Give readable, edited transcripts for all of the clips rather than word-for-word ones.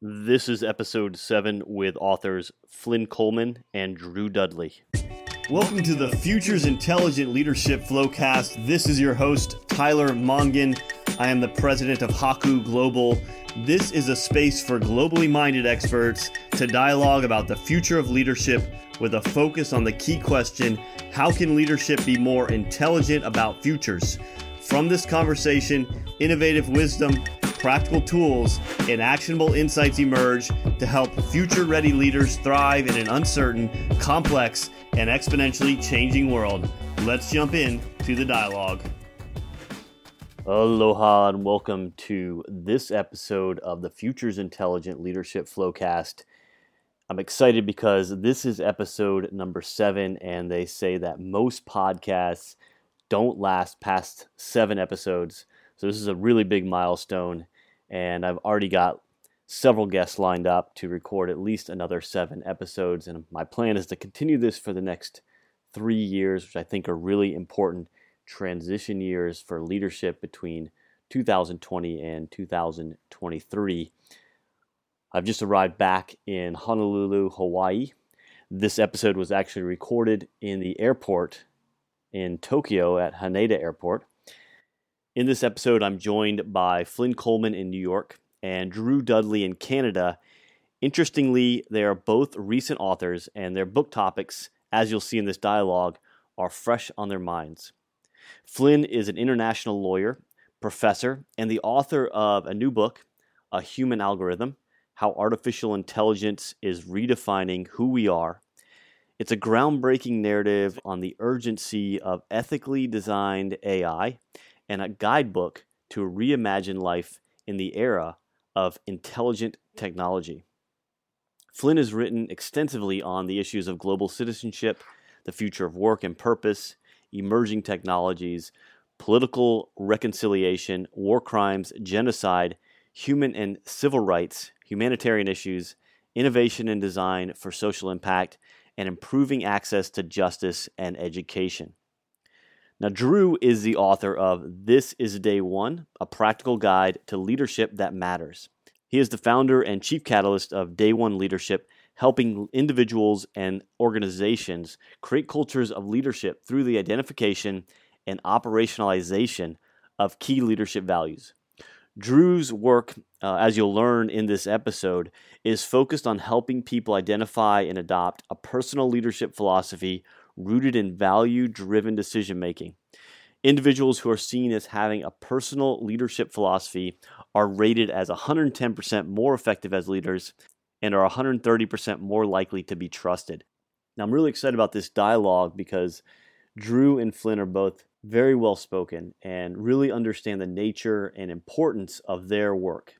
This is episode 7 with authors Flynn Coleman and Drew Dudley. Welcome to the Futures Intelligent Leadership Flowcast. This is your host, Tyler Mongan. I am the president of Haku Global. This is a space for globally minded experts to dialogue about the future of leadership with a focus on the key question, how can leadership be more intelligent about futures? From this conversation, innovative wisdom, practical tools, and actionable insights emerge to help future-ready leaders thrive in an uncertain, complex, and exponentially changing world. Let's jump in to the dialogue. Aloha and welcome to this episode of the Futures Intelligent Leadership Flowcast. I'm excited because this is episode number 7, and they say that most podcasts don't last past 7 episodes. So this is a really big milestone, and I've already got several guests lined up to record at least another 7 episodes, and my plan is to continue this for the next 3 years, which I think are really important transition years for leadership between 2020 and 2023. I've just arrived back in Honolulu, Hawaii. This episode was actually recorded in the airport in Tokyo at Haneda Airport. In this episode, I'm joined by Flynn Coleman in New York and Drew Dudley in Canada. Interestingly, they are both recent authors, and their book topics, as you'll see in this dialogue, are fresh on their minds. Flynn is an international lawyer, professor, and the author of a new book, A Human Algorithm: How Artificial Intelligence is Redefining Who We Are. It's a groundbreaking narrative on the urgency of ethically designed AI and a guidebook to reimagine life in the era of intelligent technology. Flynn has written extensively on the issues of global citizenship, the future of work and purpose, emerging technologies, political reconciliation, war crimes, genocide, human and civil rights, humanitarian issues, innovation and design for social impact, and improving access to justice and education. Now, Drew is the author of This is Day One, a practical guide to leadership that matters. He is the founder and chief catalyst of Day One Leadership, helping individuals and organizations create cultures of leadership through the identification and operationalization of key leadership values. Drew's work, as you'll learn in this episode, is focused on helping people identify and adopt a personal leadership philosophy rooted in value-driven decision-making. Individuals who are seen as having a personal leadership philosophy are rated as 110% more effective as leaders and are 130% more likely to be trusted. Now, I'm really excited about this dialogue because Drew and Flynn are both very well spoken and really understand the nature and importance of their work.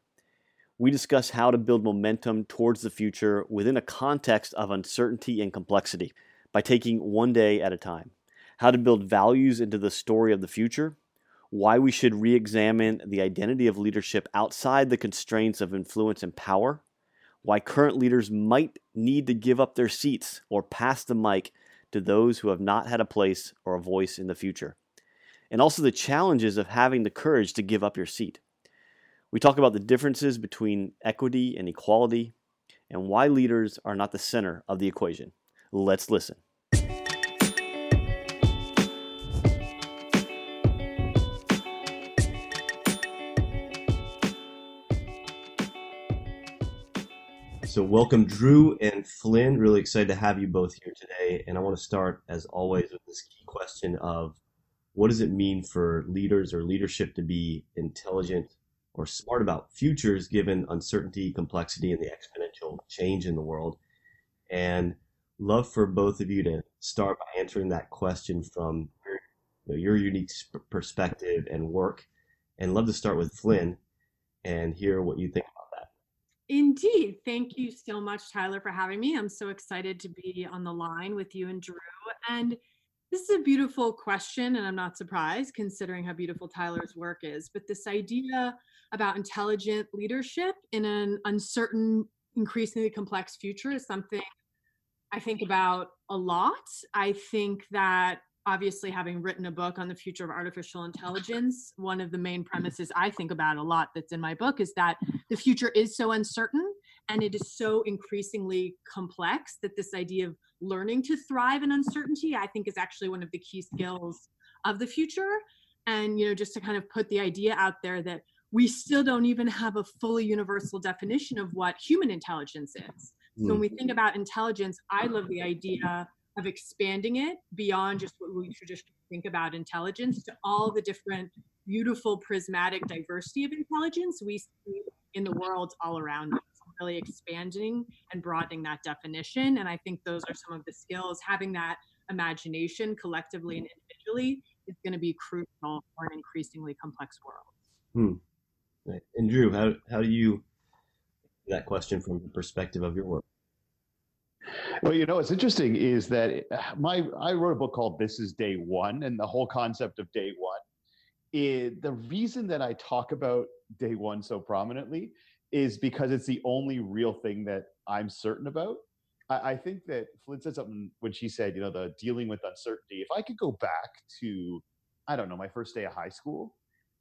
We discuss how to build momentum towards the future within a context of uncertainty and complexity by taking one day at a time, how to build values into the story of the future, why we should re-examine the identity of leadership outside the constraints of influence and power, why current leaders might need to give up their seats or pass the mic to those who have not had a place or a voice in the future, and also the challenges of having the courage to give up your seat. We talk about the differences between equity and equality and why leaders are not the center of the equation. Let's listen. So welcome, Drew and Flynn. Really excited to have you both here today. And I want to start, as always, with this key question of what does it mean for leaders or leadership to be intelligent or smart about futures given uncertainty, complexity, and the exponential change in the world? And love for both of you to start by answering that question from your unique perspective and work. And love to start with Flynn and hear what you think about that. Indeed. Thank you so much, Tyler, for having me. I'm so excited to be on the line with you and Drew. And this is a beautiful question, and I'm not surprised considering how beautiful Tyler's work is. But this idea about intelligent leadership in an uncertain, increasingly complex future is something I think about a lot. I think that obviously, having written a book on the future of artificial intelligence, one of the main premises I think about a lot that's in my book is that the future is so uncertain And it is so increasingly complex that this idea of learning to thrive in uncertainty, I think, is actually one of the key skills of the future. And, just to kind of put the idea out there that we still don't even have a fully universal definition of what human intelligence is. So when we think about intelligence, I love the idea of expanding it beyond just what we traditionally think about intelligence to all the different beautiful prismatic diversity of intelligence we see in the world all around us. Really expanding and broadening that definition. And I think those are some of the skills. Having that imagination collectively and individually is going to be crucial for an increasingly complex world. Right. And Drew, how do you that question from the perspective of your work? Well, what's interesting is that I wrote a book called This Is Day One, and the whole concept of day one is the reason that I talk about day one so prominently is because it's the only real thing that I'm certain about. I think that Flynn said something when she said, the dealing with uncertainty. If I could go back to, I don't know, my first day of high school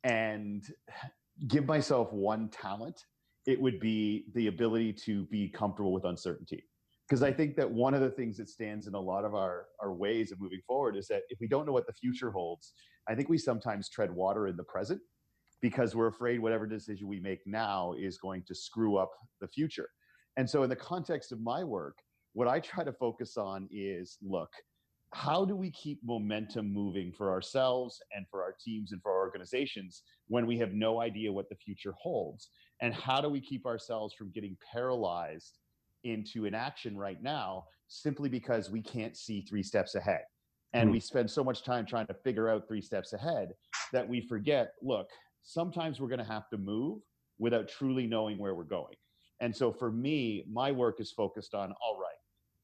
and give myself one talent, it would be the ability to be comfortable with uncertainty. Because I think that one of the things that stands in a lot of our ways of moving forward is that if we don't know what the future holds, I think we sometimes tread water in the present because we're afraid whatever decision we make now is going to screw up the future. And so in the context of my work, what I try to focus on is, look, how do we keep momentum moving for ourselves and for our teams and for our organizations when we have no idea what the future holds? And how do we keep ourselves from getting paralyzed into inaction right now simply because we can't see 3 steps ahead? And we spend so much time trying to figure out 3 steps ahead that we forget, look, sometimes we're going to have to move without truly knowing where we're going. And so for me, my work is focused on, all right,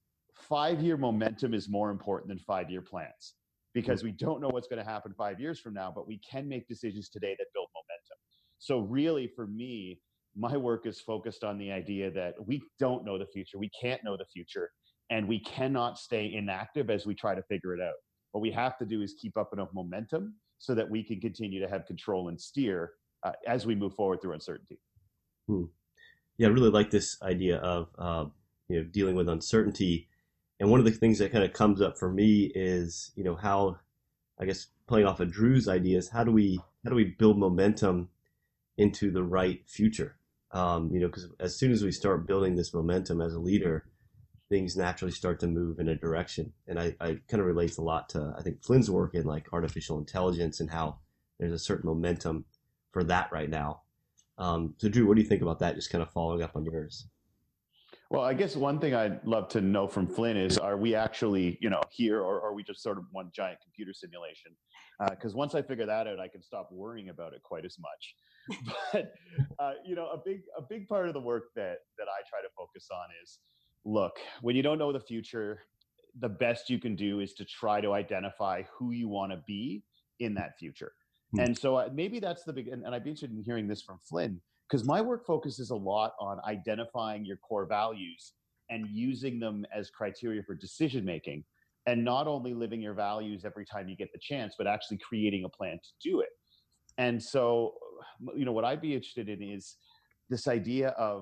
5-year momentum is more important than 5-year plans because we don't know what's going to happen 5 years from now, but we can make decisions today that build momentum. So really for me, my work is focused on the idea that we don't know the future. We can't know the future, and we cannot stay inactive as we try to figure it out. What we have to do is keep up enough momentum so that we can continue to have control and steer as we move forward through uncertainty. Yeah, I really like this idea of dealing with uncertainty. And one of the things that kind of comes up for me is how, I guess, playing off of Drew's ideas, how do we build momentum into the right future? Because as soon as we start building this momentum as a leader, things naturally start to move in a direction. And I kind of relates a lot to, I think, Flynn's work in like artificial intelligence and how there's a certain momentum for that right now. So Drew, what do you think about that? Just kind of following up on yours. Well, I guess one thing I'd love to know from Flynn is, are we actually, here, or are we just sort of one giant computer simulation? Because once I figure that out, I can stop worrying about it quite as much. But, a big part of the work that I try to focus on is, look, when you don't know the future, the best you can do is to try to identify who you want to be in that future. And so maybe that's the big, and I'd be interested in hearing this from Flynn, because my work focuses a lot on identifying your core values and using them as criteria for decision making, and not only living your values every time you get the chance, but actually creating a plan to do it. And so, what I'd be interested in is this idea of,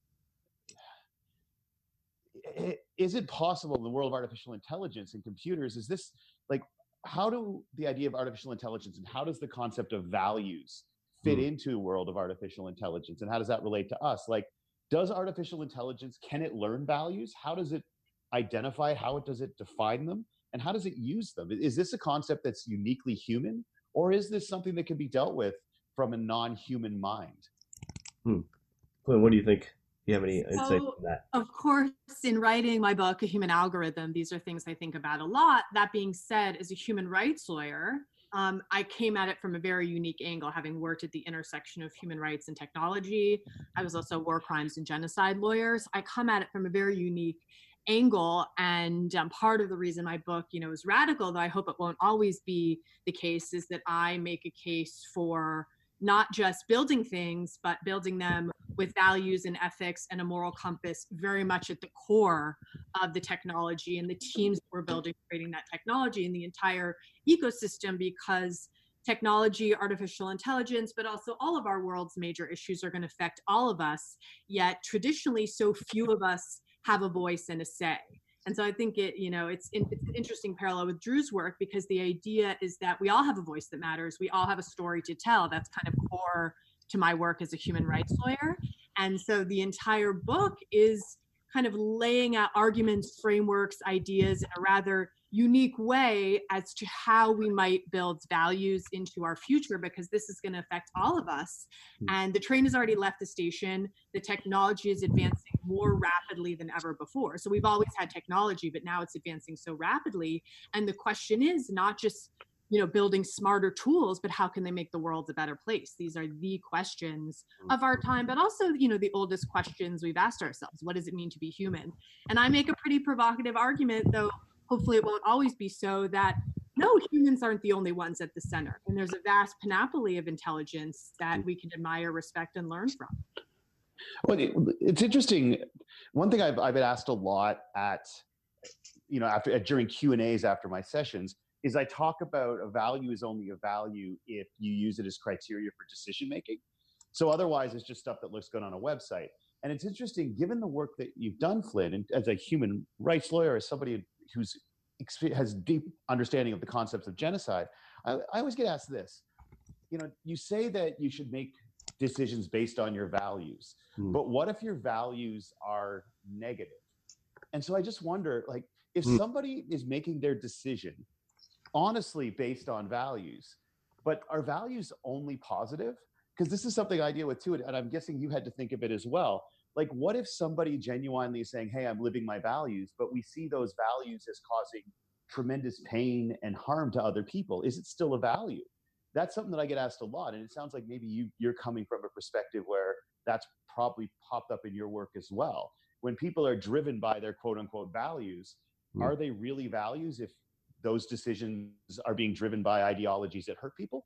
is it possible in the world of artificial intelligence and computers, is this like, how do the idea of artificial intelligence and how does the concept of values fit into the world of artificial intelligence, and how does that relate to us? Like, does artificial intelligence, can it learn values? How does it identify? How does it define them? And how does it use them? Is this a concept that's uniquely human, or is this something that can be dealt with from a non-human mind? Flynn, what do you think? Do you have any insight on that? Of course, in writing my book, A Human Algorithm, these are things I think about a lot. That being said, as a human rights lawyer, I came at it from a very unique angle, having worked at the intersection of human rights and technology. I was also a war crimes and genocide lawyer. So I come at it from a very unique angle. And part of the reason my book, is radical, though I hope it won't always be the case, is that I make a case for not just building things, but building them with values and ethics and a moral compass very much at the core of the technology and the teams that we're building, creating that technology and the entire ecosystem. Because technology, artificial intelligence, but also all of our world's major issues are going to affect all of us. Yet traditionally, so few of us have a voice and a say. And so I think it's an interesting parallel with Drew's work, because the idea is that we all have a voice that matters. We all have a story to tell. That's kind of core to my work as a human rights lawyer. And so the entire book is kind of laying out arguments, frameworks, ideas in a rather unique way as to how we might build values into our future, because this is going to affect all of us. And the train has already left the station. The technology is advancing more rapidly than ever before. So we've always had technology, but now it's advancing so rapidly. And the question is not just, building smarter tools, but how can they make the world a better place? These are the questions of our time, but also, the oldest questions we've asked ourselves. What does it mean to be human? And I make a pretty provocative argument, though hopefully it won't always be so, that no, humans aren't the only ones at the center. And there's a vast panoply of intelligence that we can admire, respect, and learn from. Well, it's interesting. One thing I've been asked a lot during Q&As after my sessions is I talk about a value is only a value if you use it as criteria for decision making. So otherwise, it's just stuff that looks good on a website. And it's interesting, given the work that you've done, Flynn, and as a human rights lawyer, as somebody who has deep understanding of the concepts of genocide, I always get asked this. You say that you should make decisions based on your values, but what if your values are negative? And so I just wonder, if somebody is making their decision honestly based on values, but are values only positive? Because this is something I deal with too, and I'm guessing you had to think of it as well. What if somebody genuinely is saying, hey, I'm living my values, but we see those values as causing tremendous pain and harm to other people? Is it still a value? That's something that I get asked a lot. And it sounds like maybe you're coming from a perspective where that's probably popped up in your work as well. When people are driven by their quote unquote values, are they really values if those decisions are being driven by ideologies that hurt people?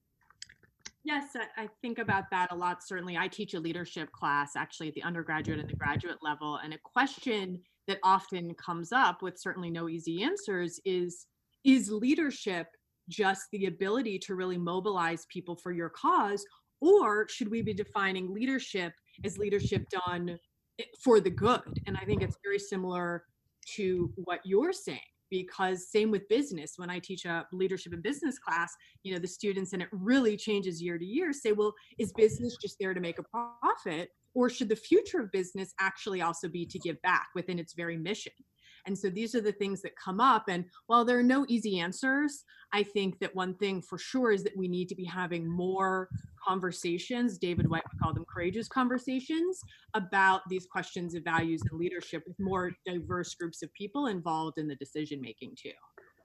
Yes, I think about that a lot. Certainly, I teach a leadership class actually at the undergraduate and the graduate level. And a question that often comes up with certainly no easy answers is leadership just the ability to really mobilize people for your cause? Or should we be defining leadership as leadership done for the good? And I think it's very similar to what you're saying. Because same with business, when I teach a leadership and business class, the students, and it really changes year to year, say, well, is business just there to make a profit? Or should the future of business actually also be to give back within its very mission? And so these are the things that come up. And while there are no easy answers, I think that one thing for sure is that we need to be having more conversations. David White would call them courageous conversations about these questions of values and leadership with more diverse groups of people involved in the decision making too.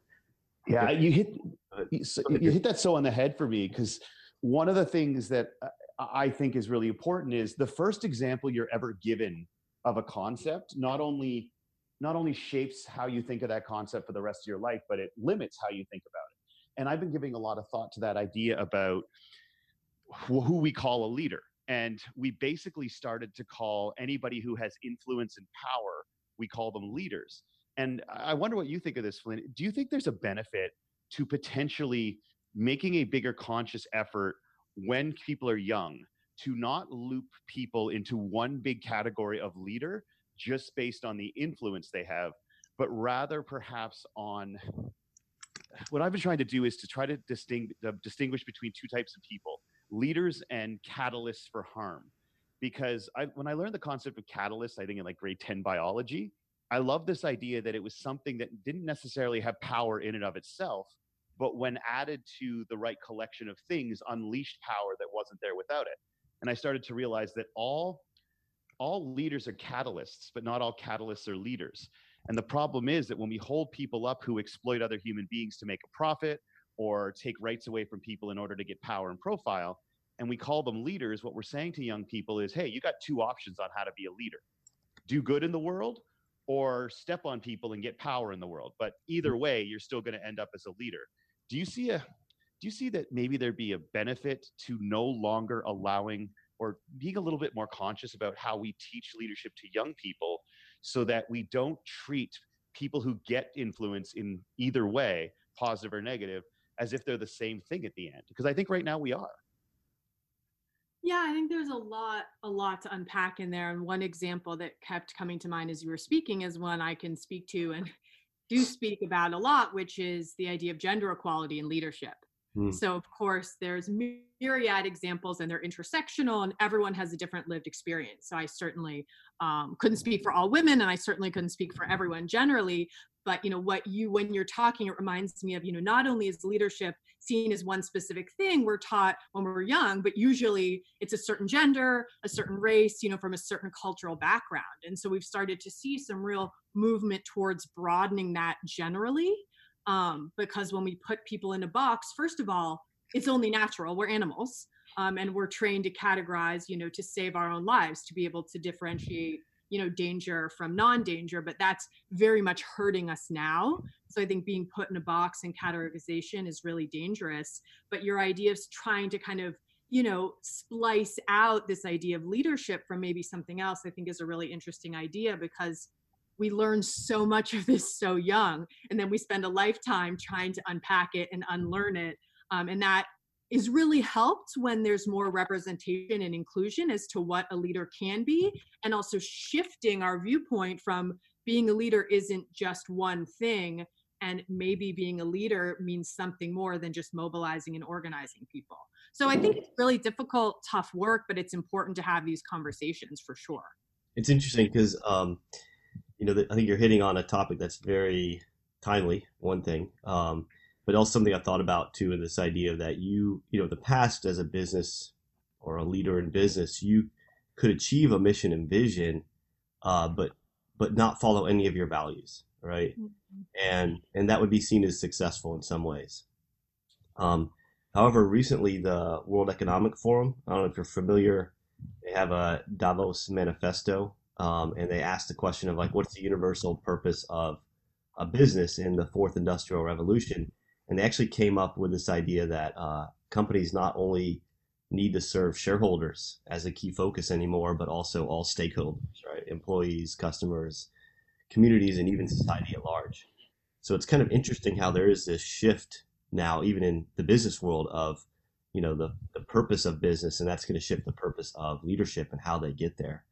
Yeah, you hit that so on the head for me, because one of the things that I think is really important is the first example you're ever given of a concept not only shapes how you think of that concept for the rest of your life, but it limits how you think about it. And I've been giving a lot of thought to that idea about who we call a leader. And we basically started to call anybody who has influence and power, we call them leaders. And I wonder what you think of this, Flynn. Do you think there's a benefit to potentially making a bigger conscious effort when people are young to not loop people into one big category of leader just based on the influence they have, but rather perhaps on what I've been trying to do is to try to distinguish between two types of people, leaders and catalysts for harm. Because when I learned the concept of catalysts, I think in grade 10 biology, I love this idea that it was something that didn't necessarily have power in and of itself, but when added to the right collection of things, unleashed power that wasn't there without it. And I started to realize that all leaders are catalysts, but not all catalysts are leaders. And the problem is that when we hold people up who exploit other human beings to make a profit or take rights away from people in order to get power and profile, and we call them leaders, what we're saying to young people is, hey, you got two options on how to be a leader. Do good in the world or step on people and get power in the world. But either way, you're still going to end up as a leader. Do you see that maybe there'd be a benefit to no longer allowing or being a little bit more conscious about how we teach leadership to young people so that we don't treat people who get influence in either way, positive or negative, as if they're the same thing at the end, because I think right now we are. Yeah, I think there's a lot to unpack in there. And one example that kept coming to mind as you were speaking is one I can speak to and do speak about a lot, which is the idea of gender equality in leadership. Hmm. So, of course, there's myriad examples and they're intersectional, and everyone has a different lived experience. So, I certainly couldn't speak for all women, and I certainly couldn't speak for everyone generally. But when you're talking, it reminds me of, not only is leadership seen as one specific thing we're taught when we're young, but usually it's a certain gender, a certain race, from a certain cultural background. And so we've started to see some real movement towards broadening that generally, because when we put people in a box, first of all, it's only natural. We're animals, and we're trained to categorize, to save our own lives, to be able to differentiate danger from non-danger, but that's very much hurting us now. So I think being put in a box and categorization is really dangerous. But your idea of trying to kind of, splice out this idea of leadership from maybe something else, I think is a really interesting idea, because we learn so much of this so young, and then we spend a lifetime trying to unpack it and unlearn it. And that is really helped when there's more representation and inclusion as to what a leader can be, and also shifting our viewpoint from being a leader isn't just one thing, and maybe being a leader means something more than just mobilizing and organizing people. So I think it's really difficult, tough work, but it's important to have these conversations for sure. It's interesting because, I think you're hitting on a topic that's very timely, one thing, but also something I thought about too, in this idea that the past as a business or a leader in business, you could achieve a mission and vision, but not follow any of your values, right? Mm-hmm. And that would be seen as successful in some ways. However, recently the World Economic Forum, I don't know if you're familiar, they have a Davos Manifesto, and they asked the question of what's the universal purpose of a business in the fourth industrial revolution? And they actually came up with this idea that companies not only need to serve shareholders as a key focus anymore, but also all stakeholders, right? Employees, customers, communities, and even society at large. So it's kind of interesting how there is this shift now, even in the business world, of the purpose of business, and that's going to shift the purpose of leadership and how they get there.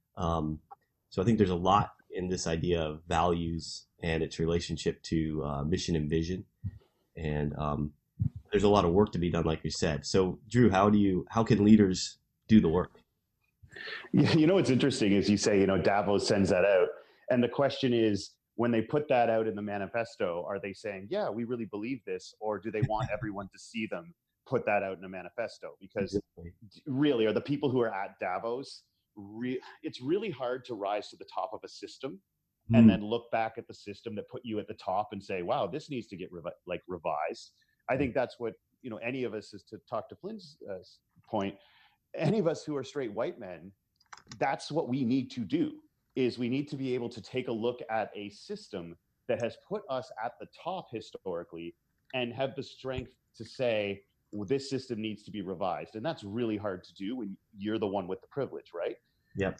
So I think there's a lot in this idea of values and its relationship to mission and vision, and there's a lot of work to be done, like you said. So Drew, how can leaders do the work? Yeah, what's interesting is you say, Davos sends that out, and the question is, when they put that out in the manifesto, are they saying, yeah, we really believe this, or do they want everyone to see them put that out in a manifesto? Because really, are the people who are at Davos, it's really hard to rise to the top of a system and then look back at the system that put you at the top and say, wow, this needs to get revised. I think that's what, any of us, is to talk to Flynn's point, any of us who are straight white men, that's what we need to do, is we need to be able to take a look at a system that has put us at the top historically and have the strength to say, well, this system needs to be revised. And that's really hard to do when you're the one with the privilege, right? Yep.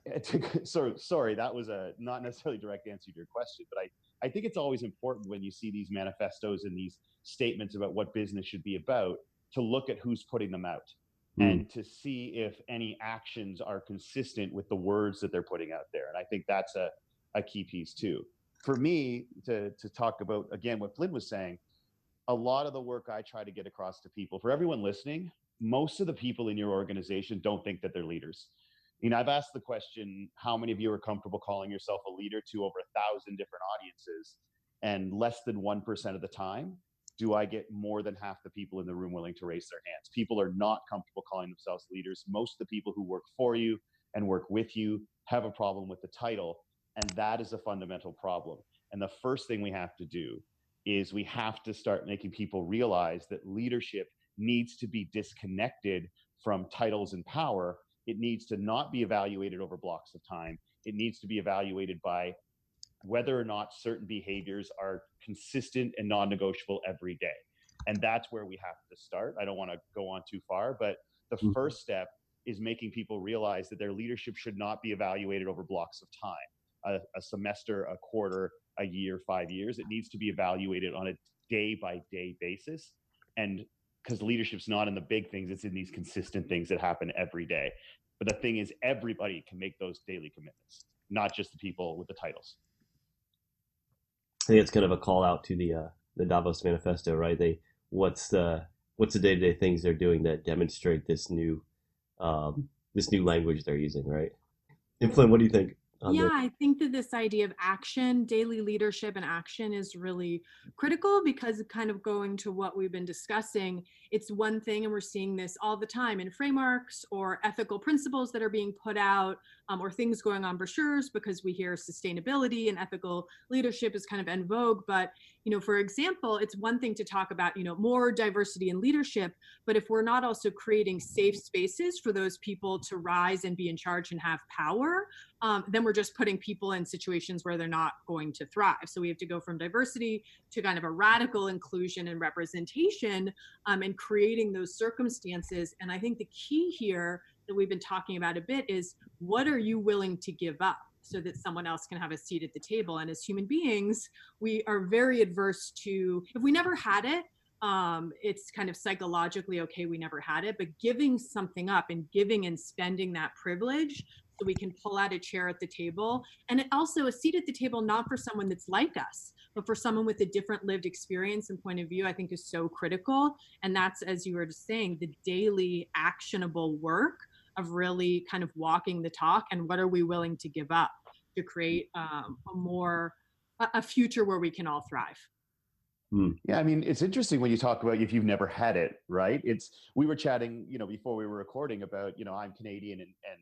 So sorry, that was a not necessarily direct answer to your question, but I think it's always important when you see these manifestos and these statements about what business should be about, to look at who's putting them out and to see if any actions are consistent with the words that they're putting out there. And I think that's a key piece too. For me, to talk about, again, what Flynn was saying, a lot of the work I try to get across to people, for everyone listening, most of the people in your organization don't think that they're leaders. I've asked the question, how many of you are comfortable calling yourself a leader, to over 1,000 different audiences, and less than 1% of the time do I get more than half the people in the room willing to raise their hands. People are not comfortable calling themselves leaders. Most of the people who work for you and work with you have a problem with the title, and that is a fundamental problem. And the first thing we have to do is we have to start making people realize that leadership needs to be disconnected from titles and power. It needs to not be evaluated over blocks of time. It needs to be evaluated by whether or not certain behaviors are consistent and non-negotiable every day. And that's where we have to start. I don't want to go on too far, but the first step is making people realize that their leadership should not be evaluated over blocks of time, a semester, a quarter, a year, 5 years. It needs to be evaluated on a day-by-day basis. And because leadership's not in the big things, it's in these consistent things that happen every day. But the thing is, everybody can make those daily commitments, not just the people with the titles. I think it's kind of a call out to the Davos Manifesto, right? What's the day-to-day things they're doing that demonstrate this new language they're using, right? And Flynn, what do you think? I think that this idea of action, daily leadership and action is really critical, because kind of going to what we've been discussing, it's one thing, and we're seeing this all the time in frameworks or ethical principles that are being put out, or things going on brochures, because we hear sustainability and ethical leadership is kind of en vogue. But, for example, it's one thing to talk about, more diversity in leadership, but if we're not also creating safe spaces for those people to rise and be in charge and have power, then we're just putting people in situations where they're not going to thrive. So we have to go from diversity to kind of a radical inclusion and representation, and creating those circumstances. And I think the key here that we've been talking about a bit is, what are you willing to give up so that someone else can have a seat at the table? And as human beings, we are very adverse to, if we never had it, it's kind of psychologically okay, we never had it, but giving something up and giving and spending that privilege so we can pull out a chair at the table, and also a seat at the table, not for someone that's like us, but for someone with a different lived experience and point of view, I think is so critical. And that's, as you were just saying, the daily actionable work of really kind of walking the talk, and what are we willing to give up to create a future where we can all thrive. Yeah, I mean, it's interesting when you talk about if you've never had it, right? We were chatting, before we were recording about, I'm Canadian,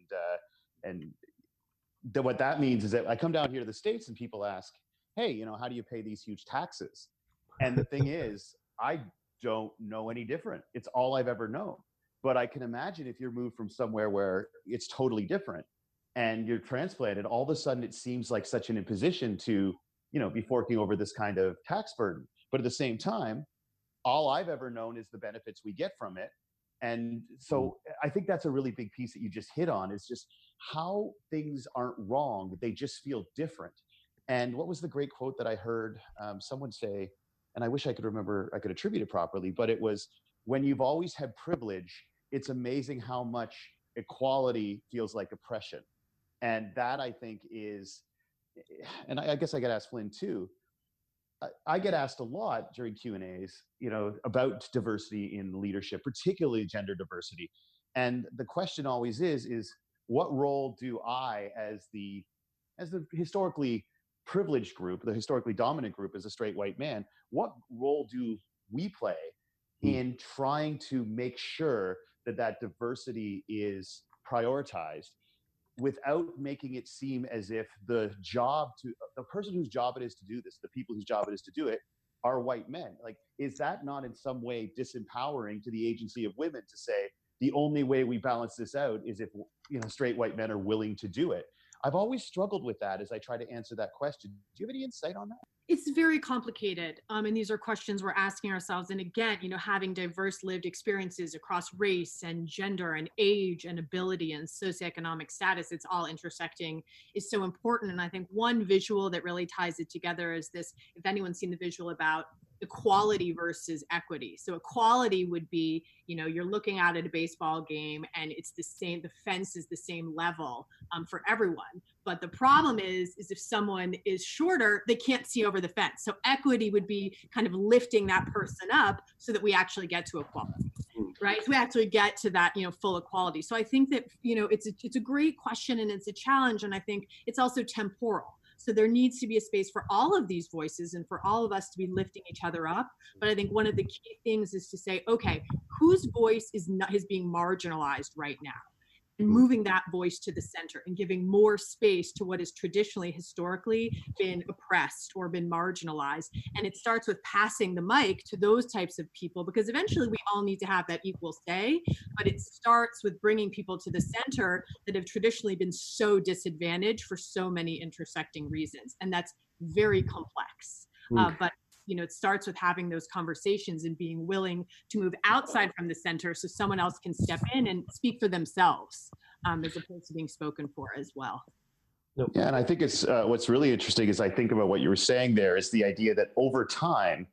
and what that means is that I come down here to the States and people ask, hey, how do you pay these huge taxes? And the thing is, I don't know any different. It's all I've ever known. But I can imagine if you're moved from somewhere where it's totally different and you're transplanted, all of a sudden it seems like such an imposition to, be forking over this kind of tax burden. But at the same time, all I've ever known is the benefits we get from it. And so I think that's a really big piece that you just hit on, is just how things aren't wrong, they just feel different. And what was the great quote that I heard someone say, and I wish I could remember, I could attribute it properly, but it was, when you've always had privilege, it's amazing how much equality feels like oppression. And that, I think, is, and I guess I got to ask Flynn too, I get asked a lot during Q&As, about diversity in leadership, particularly gender diversity. And the question always is what role do I, as the historically privileged group, the historically dominant group as a straight white man, what role do we play in trying to make sure that diversity is prioritized, without making it seem as if the person whose job it is to do this, the people whose job it is to do it, are white men? Like, is that not in some way disempowering to the agency of women to say, the only way we balance this out is if, straight white men are willing to do it? I've always struggled with that as I try to answer that question. Do you have any insight on that? It's very complicated. And these are questions we're asking ourselves. And again, having diverse lived experiences across race and gender and age and ability and socioeconomic status, it's all intersecting, is so important. And I think one visual that really ties it together is this, if anyone's seen the visual about equality versus equity. So equality would be, you're looking out at a baseball game and it's the same, the fence is the same level for everyone. But the problem is if someone is shorter, they can't see over the fence. So equity would be kind of lifting that person up so that we actually get to equality, right? So we actually get to that, full equality. So I think that, it's a great question and it's a challenge. And I think it's also temporal. So there needs to be a space for all of these voices and for all of us to be lifting each other up. But I think one of the key things is to say, okay, whose voice is being marginalized right now? And moving that voice to the center and giving more space to what has traditionally, historically been oppressed or been marginalized. And it starts with passing the mic to those types of people, because eventually we all need to have that equal say. But it starts with bringing people to the center that have traditionally been so disadvantaged for so many intersecting reasons. And that's very complex. But it starts with having those conversations and being willing to move outside from the center so someone else can step in and speak for themselves, as opposed to being spoken for as well. Yeah, and I think it's what's really interesting is I think about what you were saying there is the idea that over time,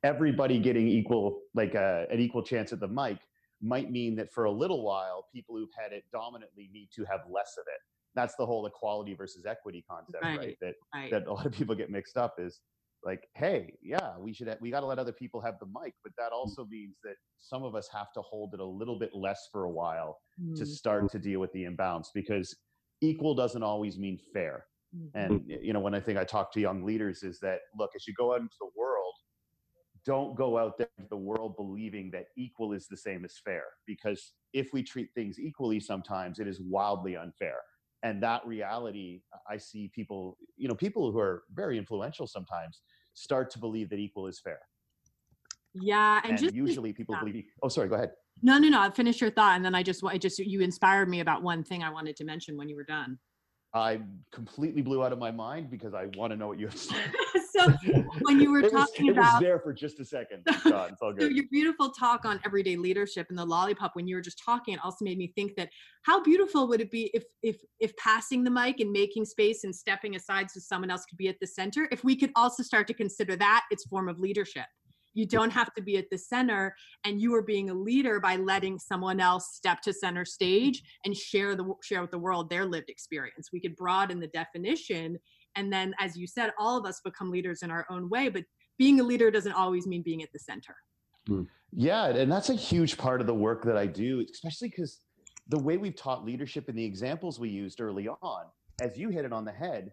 everybody getting equal, like an equal chance at the mic might mean that for a little while, people who've had it dominantly need to have less of it. That's the whole equality versus equity concept, right? That a lot of people get mixed up is like, hey, yeah, we got to let other people have the mic, but that also means that some of us have to hold it a little bit less for a while to start to deal with the imbalance, because equal doesn't always mean fair. And one thing I talk to young leaders is that, look, as you go out into the world, don't go out there into the world believing that equal is the same as fair, because if we treat things equally, sometimes it is wildly unfair. And that reality, I see people who are very influential sometimes start to believe that equal is fair. Yeah. And usually people believe, oh, sorry, go ahead. No, finish your thought. And then you inspired me about one thing I wanted to mention when you were done. I completely blew out of my mind because I want to know what you have said. So when you were talking about, it was there for just a second. God, it's all good. So your beautiful talk on everyday leadership and the lollipop, when you were just talking, it also made me think that how beautiful would it be if passing the mic and making space and stepping aside so someone else could be at the center, if we could also start to consider that its form of leadership. You don't have to be at the center, and you are being a leader by letting someone else step to center stage and share with the world their lived experience. We could broaden the definition, and then, as you said, all of us become leaders in our own way. But being a leader doesn't always mean being at the center. Yeah, and that's a huge part of the work that I do, especially because the way we've taught leadership and the examples we used early on, as you hit it on the head,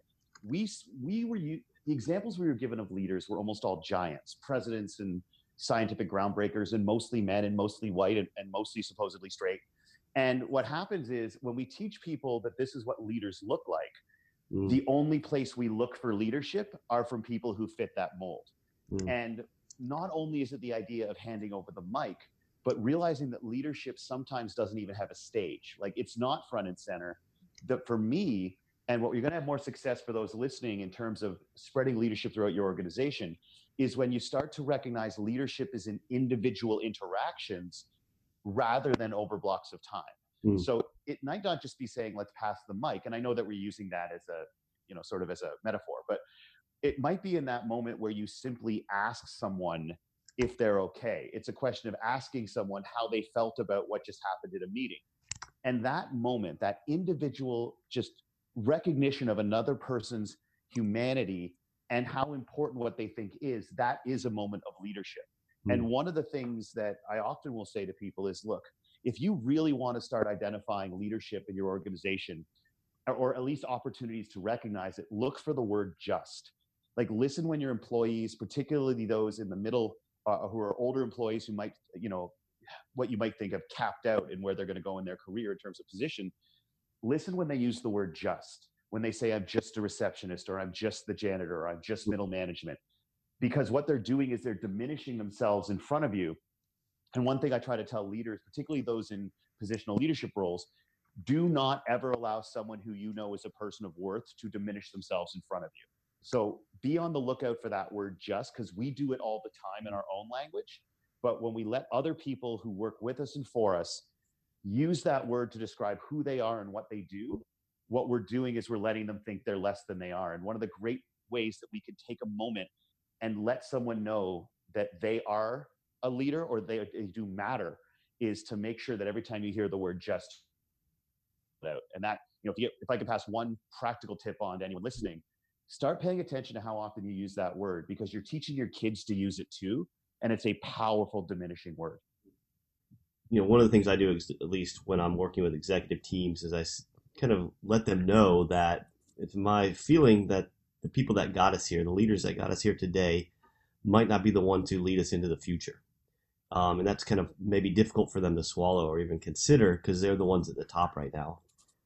the examples we were given of leaders were almost all giants, presidents and scientific groundbreakers, and mostly men and mostly white and mostly supposedly straight. And what happens is when we teach people that this is what leaders look like, the only place we look for leadership are from people who fit that mold. And not only is it the idea of handing over the mic, but realizing that leadership sometimes doesn't even have a stage. Like, it's not front and center. That for me, and what you're going to have more success for those listening in terms of spreading leadership throughout your organization is when you start to recognize leadership is in individual interactions rather than over blocks of time. So it might not just be saying, let's pass the mic. And I know that we're using that as a, sort of as a metaphor, but it might be in that moment where you simply ask someone if they're okay. It's a question of asking someone how they felt about what just happened in a meeting. And that moment, that individual just recognition of another person's humanity and how important what they think is, that is a moment of leadership. And one of the things that I often will say to people is, look, if you really want to start identifying leadership in your organization, or at least opportunities to recognize it, look for the word just. Like, listen when your employees, particularly those in the middle, who are older employees who might, what you might think of capped out and where they're going to go in their career in terms of position. Listen when they use the word just, when they say, I'm just a receptionist, or I'm just the janitor, or I'm just middle management, because what they're doing is they're diminishing themselves in front of you. And one thing I try to tell leaders, particularly those in positional leadership roles, do not ever allow someone who you know is a person of worth to diminish themselves in front of you. So be on the lookout for that word just, because we do it all the time in our own language. But when we let other people who work with us and for us use that word to describe who they are and what they do, what we're doing is we're letting them think they're less than they are. And one of the great ways that we can take a moment and let someone know that they are a leader or they do matter is to make sure that every time you hear the word just out. And that, if I could pass one practical tip on to anyone listening, start paying attention to how often you use that word, because you're teaching your kids to use it too. And it's a powerful diminishing word. One of the things I do, at least when I'm working with executive teams, is I kind of let them know that it's my feeling that the people that got us here, the leaders that got us here today, might not be the one to lead us into the future. And that's kind of maybe difficult for them to swallow or even consider, because they're the ones at the top right now.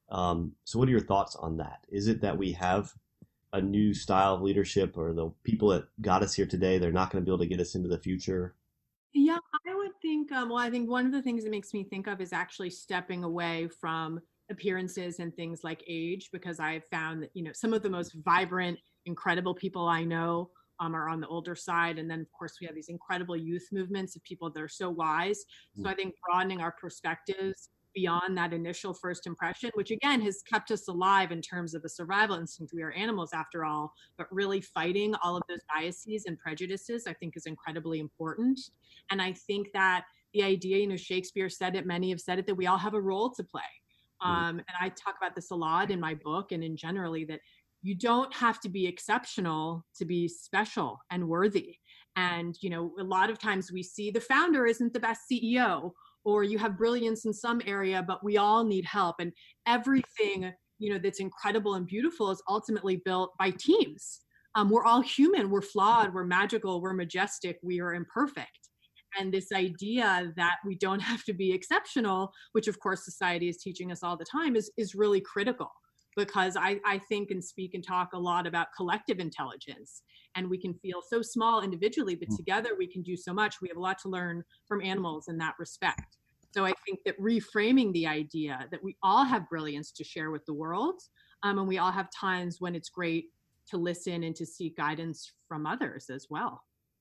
So what are your thoughts on that? Is it that we have a new style of leadership, or the people that got us here today, they're not going to be able to get us into the future? Yeah, I would think, I think one of the things that makes me think of is actually stepping away from appearances and things like age, because I have found that, some of the most vibrant, incredible people I know are on the older side. And then, of course, we have these incredible youth movements of people that are so wise. So I think broadening our perspectives beyond that initial first impression, which again has kept us alive in terms of the survival instinct. We are animals after all, but really fighting all of those biases and prejudices, I think, is incredibly important. And I think that the idea, Shakespeare said it, many have said it, that we all have a role to play. And I talk about this a lot in my book and in generally, that you don't have to be exceptional to be special and worthy. And, a lot of times we see the founder isn't the best CEO, or you have brilliance in some area, but we all need help. And everything, that's incredible and beautiful is ultimately built by teams. We're all human, we're flawed, we're magical, we're majestic, we are imperfect. And this idea that we don't have to be exceptional, which of course society is teaching us all the time, is really critical. Because I think and speak and talk a lot about collective intelligence, and we can feel so small individually, but together we can do so much. We have a lot to learn from animals in that respect. So I think that reframing the idea that we all have brilliance to share with the world, and we all have times when it's great to listen and to seek guidance from others as well.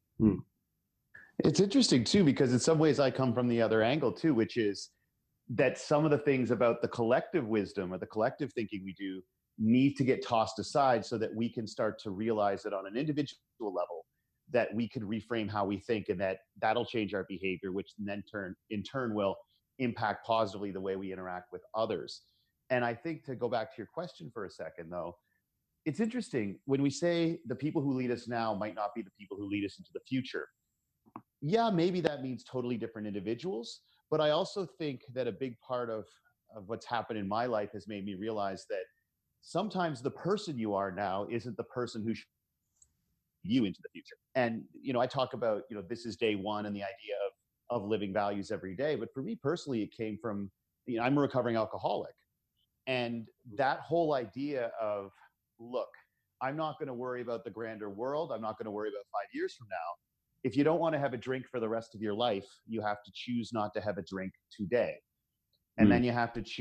It's interesting too, because in some ways I come from the other angle too, which is that some of the things about the collective wisdom or the collective thinking we do need to get tossed aside so that we can start to realize that on an individual level that we could reframe how we think, and that'll change our behavior, which then in turn will impact positively the way we interact with others. And I think, to go back to your question for a second though, it's interesting when we say the people who lead us now might not be the people who lead us into the future. Yeah, maybe that means totally different individuals. But I also think that a big part of what's happened in my life has made me realize that sometimes the person you are now isn't the person who should lead you into the future. And, I talk about, this is day one and the idea of living values every day. But for me personally, it came from, I'm a recovering alcoholic. And that whole idea of, look, I'm not going to worry about the grander world. I'm not going to worry about 5 years from now. If you don't want to have a drink for the rest of your life, you have to choose not to have a drink today. And then you have to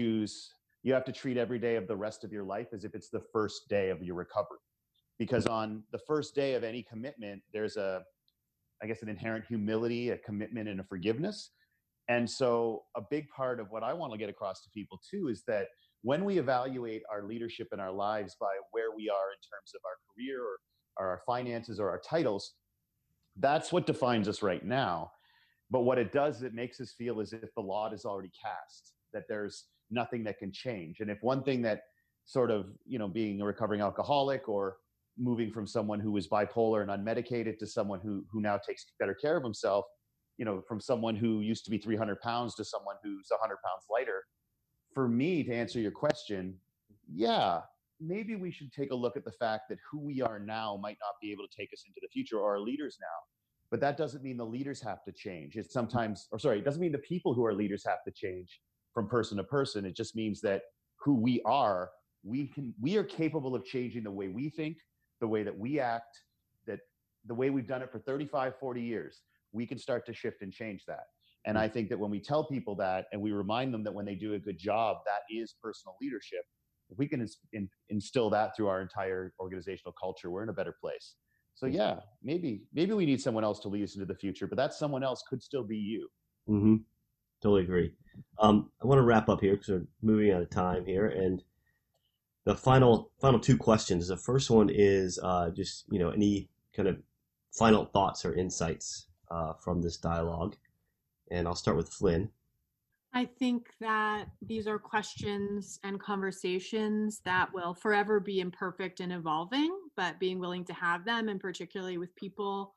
treat every day of the rest of your life as if it's the first day of your recovery. Because on the first day of any commitment, there's an inherent humility, a commitment, and a forgiveness. And so a big part of what I want to get across to people too is that when we evaluate our leadership in our lives by where we are in terms of our career or our finances or our titles, that's what defines us right now. But what it does, it makes us feel as if the lot is already cast, that there's nothing that can change. And if one thing that sort of, being a recovering alcoholic or moving from someone who was bipolar and unmedicated to someone who now takes better care of himself, from someone who used to be 300 pounds to someone who's 100 pounds lighter, for me, to answer your question, yeah, maybe we should take a look at the fact that who we are now might not be able to take us into the future, or our leaders now. But that doesn't mean the leaders have to change. It doesn't mean the people who are leaders have to change from person to person. It just means that who we are capable of changing the way we think, the way that we act, that the way we've done it for 35, 40 years. We can start to shift and change that. And I think that when we tell people that, and we remind them that when they do a good job, that is personal leadership, if we can instill that through our entire organizational culture, we're in a better place. So yeah, maybe we need someone else to lead us into the future, but that someone else could still be you. Mm-hmm. Totally agree. I want to wrap up here because we're moving out of time here. And the final two questions. The first one is just, any kind of final thoughts or insights from this dialogue. And I'll start with Flynn. I think that these are questions and conversations that will forever be imperfect and evolving, but being willing to have them, and particularly with people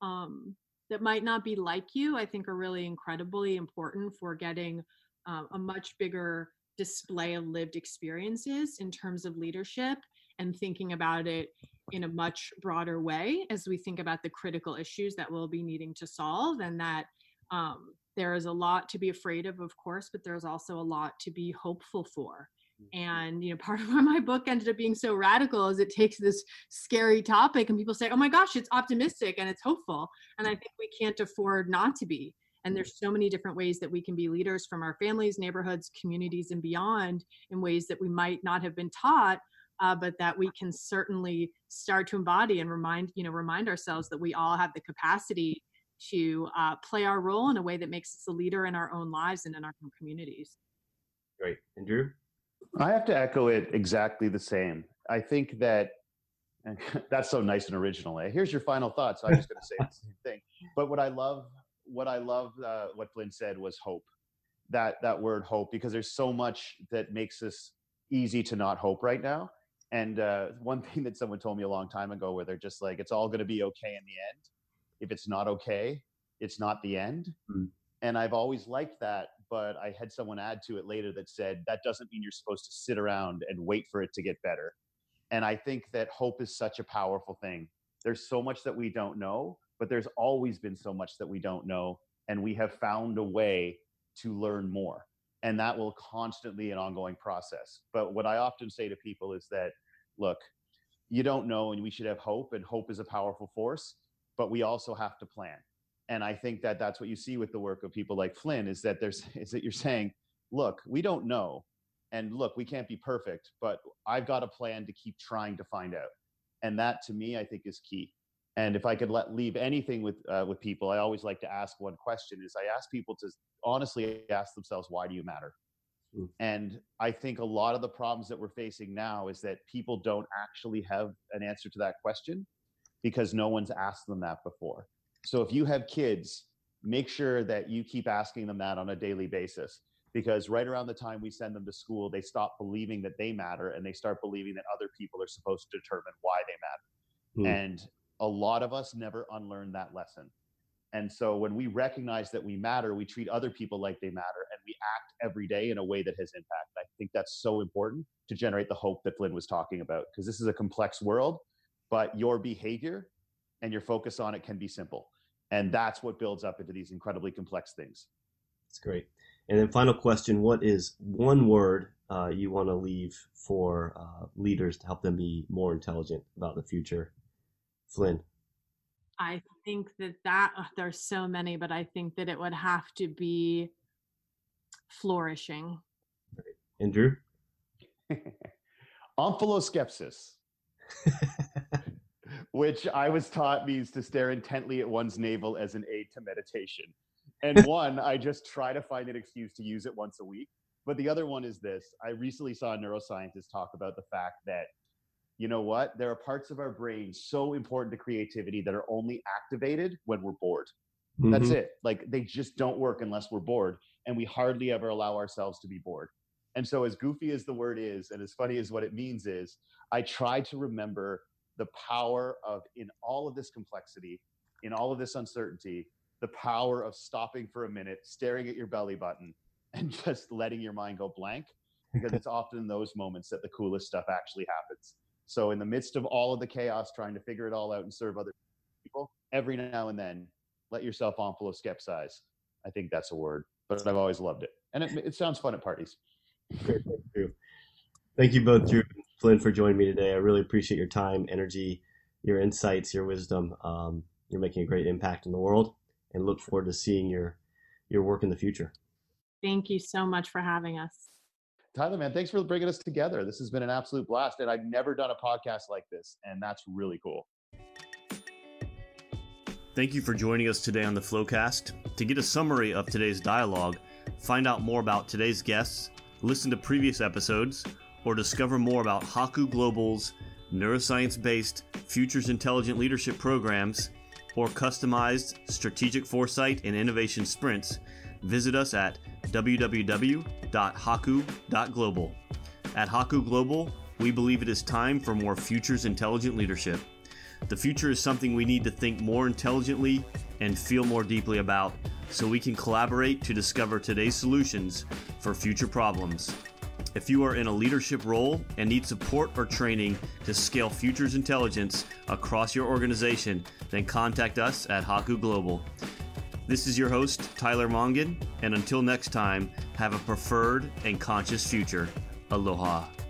that might not be like you, I think are really incredibly important for getting a much bigger display of lived experiences in terms of leadership, and thinking about it in a much broader way as we think about the critical issues that we'll be needing to solve. And that there is a lot to be afraid of course, but there's also a lot to be hopeful for. And, part of why my book ended up being so radical is it takes this scary topic and people say, oh my gosh, it's optimistic and it's hopeful. And I think we can't afford not to be. And there's so many different ways that we can be leaders, from our families, neighborhoods, communities, and beyond, in ways that we might not have been taught, but that we can certainly start to embody and remind ourselves that we all have the capacity to play our role in a way that makes us a leader in our own lives and in our own communities. Great. And Drew? I have to echo it exactly the same. I think that that's so nice and original. Here's your final thoughts. So I'm just going to say the same thing. But what I love, what Flynn said was hope. That word hope, because there's so much that makes us easy to not hope right now. And one thing that someone told me a long time ago, where they're just like, it's all going to be okay in the end. If it's not okay, it's not the end. Mm. And I've always liked that, but I had someone add to it later that said, that doesn't mean you're supposed to sit around and wait for it to get better. And I think that hope is such a powerful thing. There's so much that we don't know, but there's always been so much that we don't know. And we have found a way to learn more. And that will constantly be an ongoing process. But what I often say to people is that, look, you don't know, and we should have hope, and hope is a powerful force, but we also have to plan. And I think that that's what you see with the work of people like Flynn, is that you're saying, look, we don't know. And look, we can't be perfect, but I've got a plan to keep trying to find out. And that, to me, I think is key. And if I could leave anything with people, I always like to ask one question, is I ask people to honestly ask themselves, why do you matter? Mm. And I think a lot of the problems that we're facing now is that people don't actually have an answer to that question because no one's asked them that before. So if you have kids, make sure that you keep asking them that on a daily basis, because right around the time we send them to school, they stop believing that they matter and they start believing that other people are supposed to determine why they matter. Mm. And a lot of us never unlearn that lesson. And so when we recognize that we matter, we treat other people like they matter, and we act every day in a way that has impact. I think that's so important to generate the hope that Flynn was talking about, because this is a complex world, but your behavior and your focus on it can be simple. And that's what builds up into these incredibly complex things. That's great. And then final question, what is one word you want to leave for leaders to help them be more intelligent about the future? Flynn? I think that there's so many, but I think that it would have to be flourishing. Right. And Drew? Omphaloskepsis, which I was taught means to stare intently at one's navel as an aid to meditation. And one, I just try to find an excuse to use it once a week. But the other one is this. I recently saw a neuroscientist talk about the fact that, you know what? There are parts of our brain so important to creativity that are only activated when we're bored. Mm-hmm. That's it. Like, they just don't work unless we're bored. And we hardly ever allow ourselves to be bored. And so as goofy as the word is, and as funny as what it means is, I try to remember the power of, in all of this complexity, in all of this uncertainty, the power of stopping for a minute, staring at your belly button, and just letting your mind go blank, because it's often in those moments that the coolest stuff actually happens. So in the midst of all of the chaos, trying to figure it all out and serve other people, every now and then, let yourself omphaloskepsize. I think that's a word, but I've always loved it. And it sounds fun at parties. Great, thank you. Thank you both, Drew and Flynn, for joining me today. I really appreciate your time, energy, your insights, your wisdom. You're making a great impact in the world, and look forward to seeing your work in the future. Thank you so much for having us. Tyler, man, thanks for bringing us together. This has been an absolute blast, and I've never done a podcast like this, and that's really cool. Thank you for joining us today on the Flowcast. To get a summary of today's dialogue, find out more about today's guests, listen to previous episodes, or discover more about Haku Global's neuroscience-based Futures Intelligent Leadership programs or customized strategic foresight and innovation sprints, visit us at www.haku.global. At Haku Global, we believe it is time for more futures intelligent leadership. The future is something we need to think more intelligently and feel more deeply about, so we can collaborate to discover today's solutions for future problems. If you are in a leadership role and need support or training to scale futures intelligence across your organization, then contact us at Haku Global. This is your host, Tyler Mongan, and until next time, have a preferred and conscious future. Aloha.